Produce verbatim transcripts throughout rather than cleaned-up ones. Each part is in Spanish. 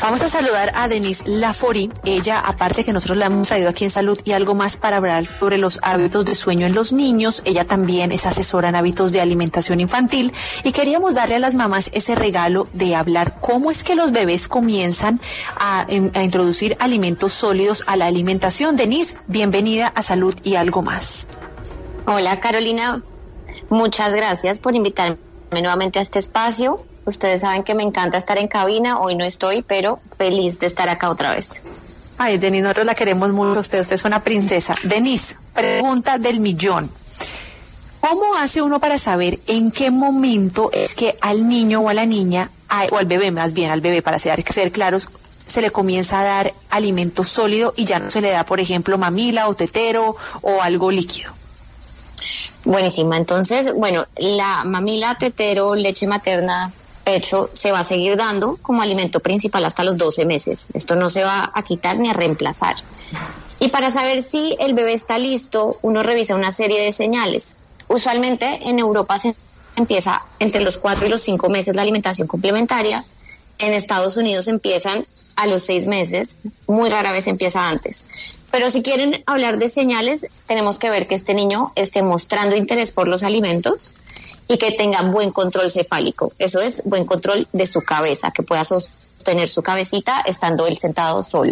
Vamos a saludar a Denise Laforí. Ella, aparte que nosotros la hemos traído aquí en Salud y Algo Más para hablar sobre los hábitos de sueño en los niños, ella también es asesora en hábitos de alimentación infantil y queríamos darle a las mamás ese regalo de hablar cómo es que los bebés comienzan a, a introducir alimentos sólidos a la alimentación. Denise, bienvenida a Salud y Algo Más. Hola Carolina, muchas gracias por invitarme nuevamente a este espacio. Ustedes saben que me encanta estar en cabina, hoy no estoy, pero feliz de estar acá otra vez. Ay, Denise, nosotros la queremos mucho a usted, usted es una princesa. Denise, pregunta del millón. ¿Cómo hace uno para saber en qué momento es que al niño o a la niña, o al bebé más bien, al bebé para ser, ser claros, se le comienza a dar alimento sólido y ya no se le da, por ejemplo, mamila o tetero o algo líquido? Buenísima, entonces, bueno, la mamila, tetero, leche materna, pecho se va a seguir dando como alimento principal hasta los doce meses. Esto no se va a quitar ni a reemplazar. Y para saber si el bebé está listo, uno revisa una serie de señales. Usualmente en Europa se empieza entre los cuatro y los cinco meses la alimentación complementaria. En Estados Unidos empiezan a los seis meses, muy rara vez empieza antes. Pero si quieren hablar de señales, tenemos que ver que este niño esté mostrando interés por los alimentos y que tenga buen control cefálico. Eso es, buen control de su cabeza, que pueda sostener su cabecita estando él sentado solo.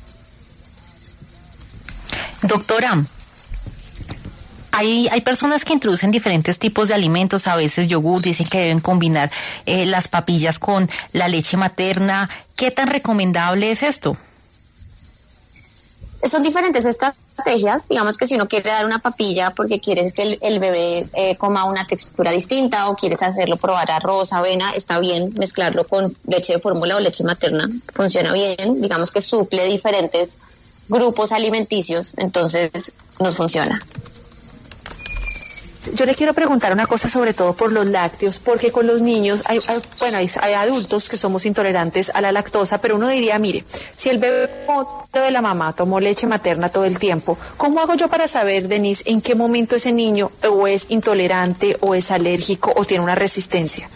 Doctora, hay, hay personas que introducen diferentes tipos de alimentos, a veces yogur, dicen que deben combinar eh, las papillas con la leche materna. ¿Qué tan recomendable es esto? Son diferentes estrategias, digamos que si uno quiere dar una papilla porque quieres que el, el bebé eh, coma una textura distinta o quieres hacerlo probar arroz, avena, está bien mezclarlo con leche de fórmula o leche materna, funciona bien, digamos que suple diferentes grupos alimenticios, entonces nos funciona. Yo le quiero preguntar una cosa sobre todo por los lácteos, porque con los niños, hay, hay, bueno, hay, hay adultos que somos intolerantes a la lactosa, pero uno diría, mire, si el bebé tomó de la mamá, tomó leche materna todo el tiempo, ¿cómo hago yo para saber, Denise, en qué momento ese niño o es intolerante o es alérgico o tiene una resistencia?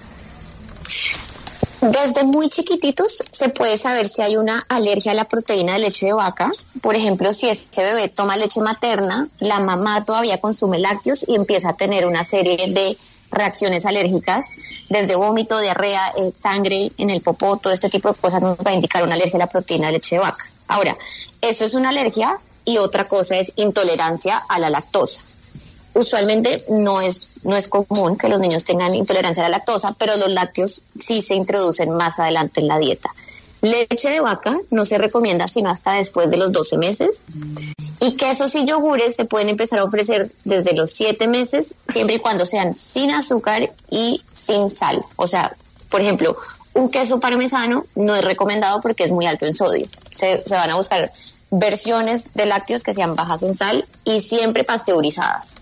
Desde muy chiquititos se puede saber si hay una alergia a la proteína de leche de vaca. Por ejemplo, si ese bebé toma leche materna, la mamá todavía consume lácteos y empieza a tener una serie de reacciones alérgicas, desde vómito, diarrea, eh, sangre en el popó, todo este tipo de cosas nos va a indicar una alergia a la proteína de leche de vaca. Ahora, eso es una alergia y otra cosa es intolerancia a la lactosa. Usualmente no es, no es común que los niños tengan intolerancia a la lactosa, pero los lácteos sí se introducen más adelante en la dieta. Leche de vaca no se recomienda sino hasta después de los doce meses. Y quesos y yogures se pueden empezar a ofrecer desde los siete meses, siempre y cuando sean sin azúcar y sin sal. O sea, por ejemplo, un queso parmesano no es recomendado porque es muy alto en sodio. Se, se van a buscar versiones de lácteos que sean bajas en sal y siempre pasteurizadas.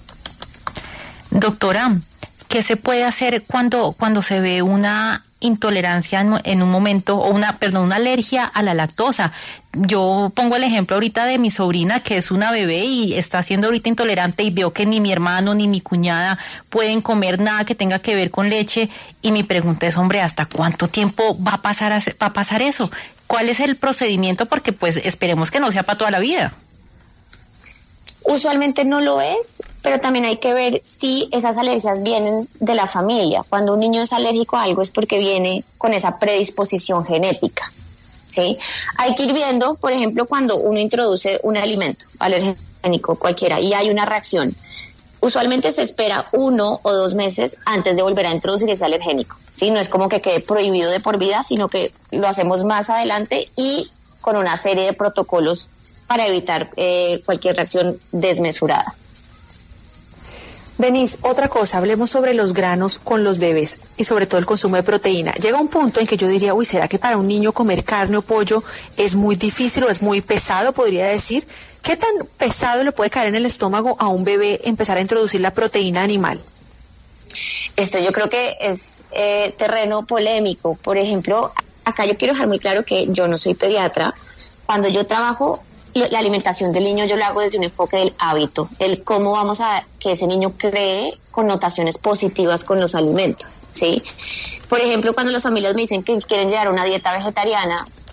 Doctora, ¿qué se puede hacer cuando, cuando se ve una intolerancia en, en un momento, o una, perdón, una alergia a la lactosa? Yo pongo el ejemplo ahorita de mi sobrina, que es una bebé y está siendo ahorita intolerante, y veo que ni mi hermano ni mi cuñada pueden comer nada que tenga que ver con leche, y mi pregunta es, hombre, ¿hasta cuánto tiempo va a pasar, a, va a pasar eso? ¿Cuál es el procedimiento? Porque pues esperemos que no sea para toda la vida. Usualmente no lo es, pero también hay que ver si esas alergias vienen de la familia. Cuando un niño es alérgico a algo es porque viene con esa predisposición genética, ¿sí? Hay que ir viendo, por ejemplo, cuando uno introduce un alimento alergénico cualquiera y hay una reacción. Usualmente se espera uno o dos meses antes de volver a introducir ese alergénico, ¿sí? No es como que quede prohibido de por vida, sino que lo hacemos más adelante y con una serie de protocolos para evitar eh, cualquier reacción desmesurada. Denise, otra cosa, hablemos sobre los granos con los bebés y sobre todo el consumo de proteína. Llega un punto en que yo diría, uy, ¿será que para un niño comer carne o pollo es muy difícil o es muy pesado, podría decir? ¿Qué tan pesado le puede caer en el estómago a un bebé empezar a introducir la proteína animal? Esto yo creo que es eh, terreno polémico. Por ejemplo, acá yo quiero dejar muy claro que yo no soy pediatra. Cuando yo trabajo la alimentación del niño, yo lo hago desde un enfoque del hábito, el cómo vamos a que ese niño cree connotaciones positivas con los alimentos, ¿sí? Por ejemplo, cuando las familias me dicen que quieren llevar una dieta vegetariana,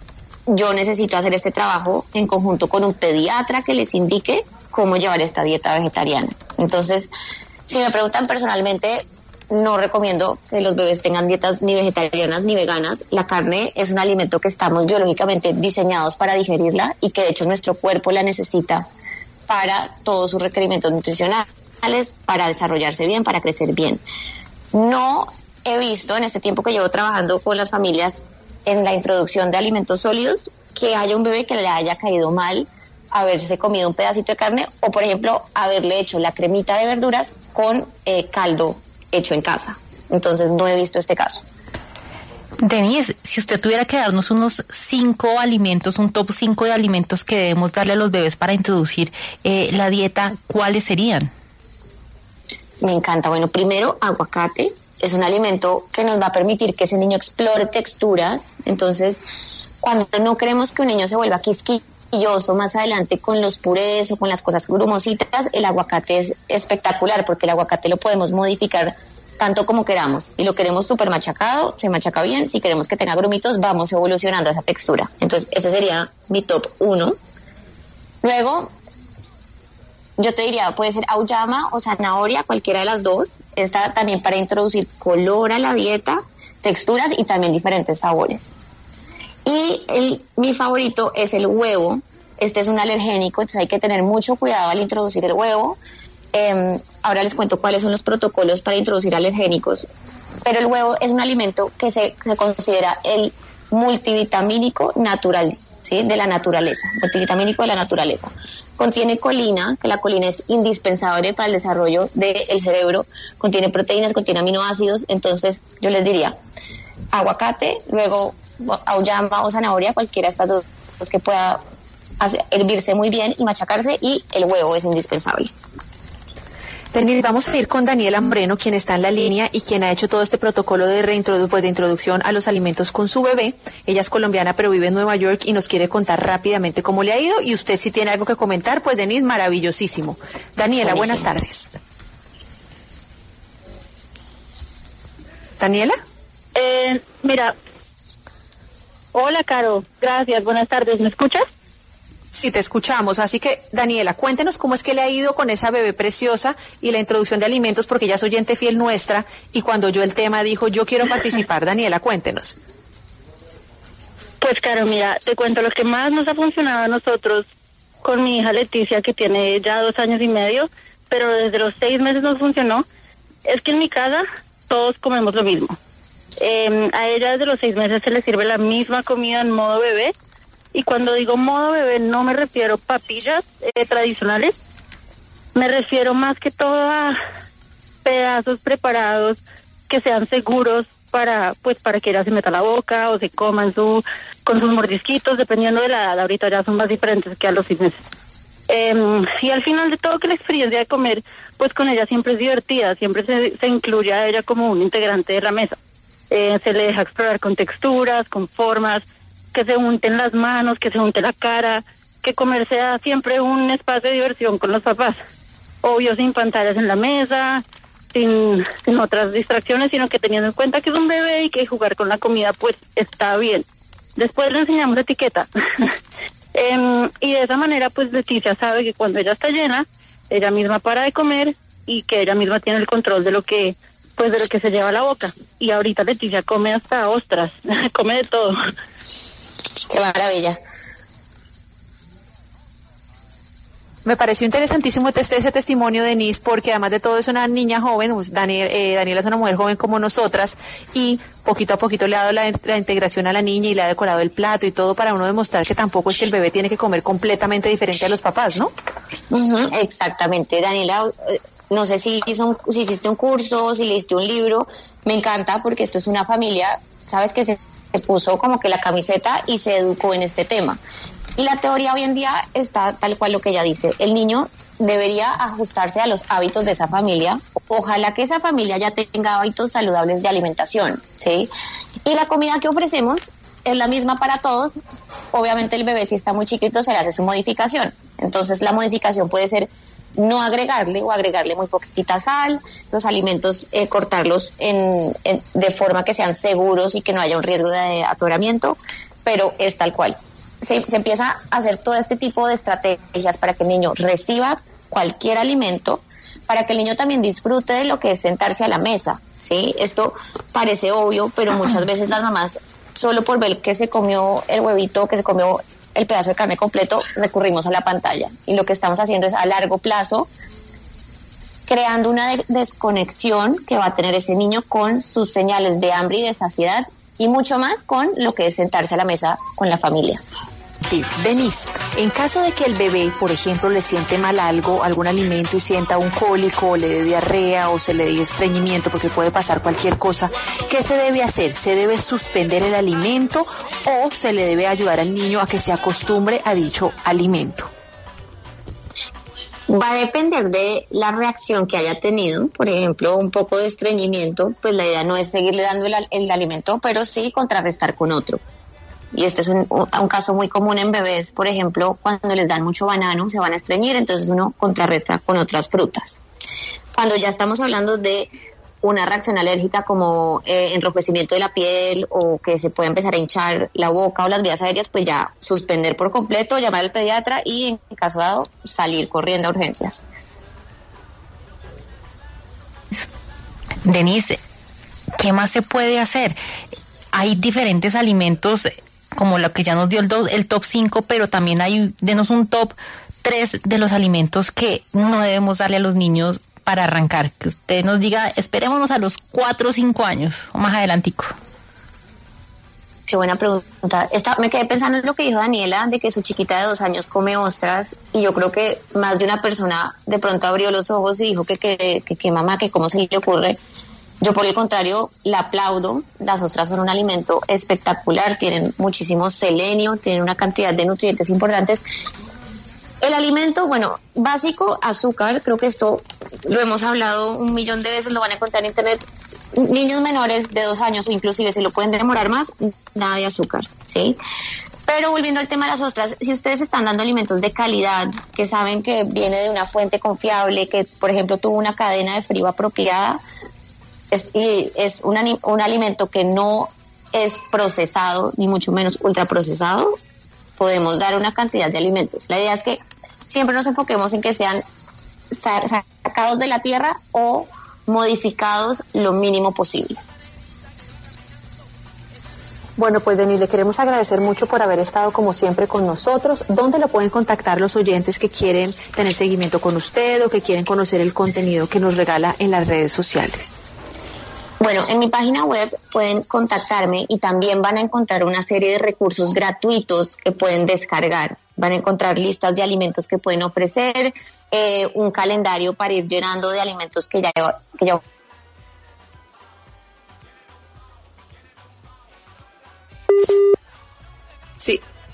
yo necesito hacer este trabajo en conjunto con un pediatra que les indique cómo llevar esta dieta vegetariana. Entonces, si me preguntan personalmente, no recomiendo que los bebés tengan dietas ni vegetarianas ni veganas. La carne es un alimento que estamos biológicamente diseñados para digerirla y que de hecho nuestro cuerpo la necesita para todos sus requerimientos nutricionales, para desarrollarse bien, para crecer bien. No he visto en este tiempo que llevo trabajando con las familias en la introducción de alimentos sólidos que haya un bebé que le haya caído mal haberse comido un pedacito de carne o, por ejemplo, haberle hecho la cremita de verduras con eh, caldo hecho en casa. Entonces no he visto este caso. Denise, si usted tuviera que darnos unos cinco alimentos, un top cinco de alimentos que debemos darle a los bebés para introducir eh, la dieta, ¿cuáles serían? Me encanta. Bueno, primero, aguacate. Es un alimento que nos va a permitir que ese niño explore texturas. Entonces, cuando no queremos que un niño se vuelva quisquilloso más adelante con los purés o con las cosas grumositas, el aguacate es espectacular porque el aguacate lo podemos modificar tanto como queramos. Si lo queremos súper machacado, se machaca bien. Si queremos que tenga grumitos, vamos evolucionando esa textura. Entonces, ese sería mi top uno. Luego, yo te diría, puede ser auyama o zanahoria, cualquiera de las dos. Esta también para introducir color a la dieta, texturas y también diferentes sabores. Y el, mi favorito es el huevo. Este es un alergénico, entonces hay que tener mucho cuidado al introducir el huevo. Eh, ahora les cuento cuáles son los protocolos para introducir alergénicos. Pero el huevo es un alimento que se, se considera el multivitamínico natural, ¿sí? De la naturaleza, multivitamínico de la naturaleza. Contiene colina, que la colina es indispensable para el desarrollo del cerebro. Contiene proteínas, contiene aminoácidos. Entonces yo les diría aguacate, luego auyama o zanahoria, cualquiera de estas dos que pueda hacer, hervirse muy bien y machacarse, y el huevo es indispensable. Denise, vamos a ir con Daniela Moreno, quien está en la línea y quien ha hecho todo este protocolo de, reintrodu pues de introducción a los alimentos con su bebé. Ella es colombiana, pero vive en Nueva York y nos quiere contar rápidamente cómo le ha ido. Y usted, si tiene algo que comentar, pues Denise, maravillosísimo. Daniela, buenas tardes. ¿Daniela? Eh, mira, hola, Caro, gracias, buenas tardes, ¿me escuchas? Sí, te escuchamos. Así que, Daniela, cuéntenos cómo es que le ha ido con esa bebé preciosa y la introducción de alimentos, porque ella es oyente fiel nuestra y cuando oyó el tema dijo, yo quiero participar. Daniela, cuéntenos. Pues, Caro, mira, te cuento lo que más nos ha funcionado a nosotros con mi hija Leticia, que tiene ya dos años y medio, pero desde los seis meses nos funcionó, es que en mi casa todos comemos lo mismo. Eh, a ella desde los seis meses se le sirve la misma comida en modo bebé. Y cuando digo modo bebé no me refiero a papillas eh, tradicionales, me refiero más que todo a pedazos preparados que sean seguros para pues para que ella se meta a la boca o se coman su con sus mordisquitos, dependiendo de la edad. Ahorita ya son más diferentes que a los seis meses. Eh, y al final de todo, que la experiencia de comer pues con ella siempre es divertida, siempre se, se incluye a ella como un integrante de la mesa. Eh, se le deja explorar con texturas, con formas, que se unten las manos, que se unte la cara, que comer sea siempre un espacio de diversión con los papás. Obvio, sin pantallas en la mesa, sin, sin otras distracciones, sino que teniendo en cuenta que es un bebé y que jugar con la comida pues está bien. Después le enseñamos etiqueta. eh, y de esa manera pues Leticia sabe que cuando ella está llena, ella misma para de comer y que ella misma tiene el control de lo que pues de lo que se lleva a la boca. Y ahorita Leticia come hasta ostras, come de todo. Qué maravilla. Me pareció interesantísimo este, ese testimonio de Denise, porque además de todo es una niña joven, pues Daniel, eh, Daniela es una mujer joven como nosotras, y poquito a poquito le ha dado la, la integración a la niña y le ha decorado el plato y todo para uno demostrar que tampoco es que el bebé tiene que comer completamente diferente a los papás, ¿no? Uh-huh, exactamente, Daniela, no sé si, hizo un, si hiciste un curso, si leíste un libro, me encanta porque esto es una familia, sabes que se... se puso como que la camiseta y se educó en este tema. Y la teoría hoy en día está tal cual lo que ella dice. El niño debería ajustarse a los hábitos de esa familia. Ojalá que esa familia ya tenga hábitos saludables de alimentación, ¿sí? Y la comida que ofrecemos es la misma para todos. Obviamente el bebé, si está muy chiquito, se le hace su modificación. Entonces la modificación puede ser no agregarle o agregarle muy poquita sal, los alimentos eh, cortarlos en, en, de forma que sean seguros y que no haya un riesgo de atoramiento, pero es tal cual. se, se empieza a hacer todo este tipo de estrategias para que el niño reciba cualquier alimento, para que el niño también disfrute de lo que es sentarse a la mesa, ¿sí? Esto parece obvio, pero muchas veces las mamás, solo por ver que se comió el huevito, que se comió el pedazo de carne completo, recurrimos a la pantalla. Y lo que estamos haciendo es a largo plazo, creando una de- desconexión que va a tener ese niño con sus señales de hambre y de saciedad, y mucho más con lo que es sentarse a la mesa con la familia. Sí, Denise, en caso de que el bebé, por ejemplo, le siente mal algo, algún alimento y sienta un cólico, o le dé diarrea o se le dé estreñimiento, porque puede pasar cualquier cosa, ¿qué se debe hacer? ¿Se debe suspender el alimento o se le debe ayudar al niño a que se acostumbre a dicho alimento? Va a depender de la reacción que haya tenido. Por ejemplo, un poco de estreñimiento, pues la idea no es seguirle dando el, el alimento, pero sí contrarrestar con otro. Y este es un, un caso muy común en bebés, por ejemplo, cuando les dan mucho banano, se van a estreñir, entonces uno contrarresta con otras frutas. Cuando ya estamos hablando de una reacción alérgica como eh, enrojecimiento de la piel o que se puede empezar a hinchar la boca o las vías aéreas, pues ya suspender por completo, llamar al pediatra y en caso dado salir corriendo a urgencias. Denise, ¿qué más se puede hacer? Hay diferentes alimentos, como lo que ya nos dio el, do, el top cinco, pero también hay, denos un top tres de los alimentos que no debemos darle a los niños para arrancar. Que usted nos diga, esperémonos a los cuatro o cinco años, o más adelantico. Qué buena pregunta. Esta, me quedé pensando en lo que dijo Daniela, de que su chiquita de dos años come ostras, y yo creo que más de una persona de pronto abrió los ojos y dijo que, que, que, que mamá, que cómo se le ocurre. Yo por el contrario la aplaudo. Las ostras son un alimento espectacular, tienen muchísimo selenio, tienen una cantidad de nutrientes importantes. El alimento, bueno, básico, azúcar, creo que esto lo hemos hablado un millón de veces, lo van a encontrar en internet. Niños menores de dos años o inclusive si lo pueden demorar más, nada de azúcar, ¿sí? Pero volviendo al tema de las ostras, si ustedes están dando alimentos de calidad, que saben que viene de una fuente confiable, que por ejemplo tuvo una cadena de frío apropiada, es, y es un, un alimento que no es procesado, ni mucho menos ultraprocesado, podemos dar una cantidad de alimentos. La idea es que siempre nos enfoquemos en que sean sacados de la tierra o modificados lo mínimo posible. Bueno, pues Denise, le queremos agradecer mucho por haber estado como siempre con nosotros. ¿Dónde lo pueden contactar los oyentes que quieren tener seguimiento con usted o que quieren conocer el contenido que nos regala en las redes sociales? Bueno, en mi página web pueden contactarme y también van a encontrar una serie de recursos gratuitos que pueden descargar. Van a encontrar listas de alimentos que pueden ofrecer, eh, un calendario para ir llenando de alimentos que ya... Que ya Sí.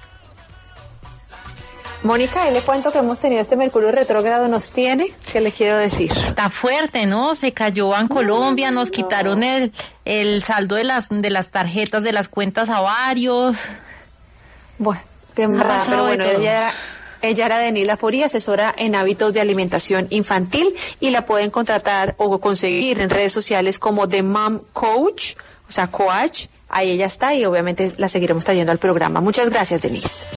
Mónica, ahí le cuento que hemos tenido este Mercurio retrógrado, nos tiene, ¿qué le quiero decir? Está fuerte, ¿no? Se cayó Bancolombia, nos quitaron el, el saldo de las, de las tarjetas, de las cuentas a varios. Bueno, qué mal, pero bueno, ella era, ella era Denise Laforí, asesora en hábitos de alimentación infantil, y la pueden contratar o conseguir en redes sociales como The Mom Coach, o sea, Coach. Ahí ella está y obviamente la seguiremos trayendo al programa. Muchas gracias, Denise.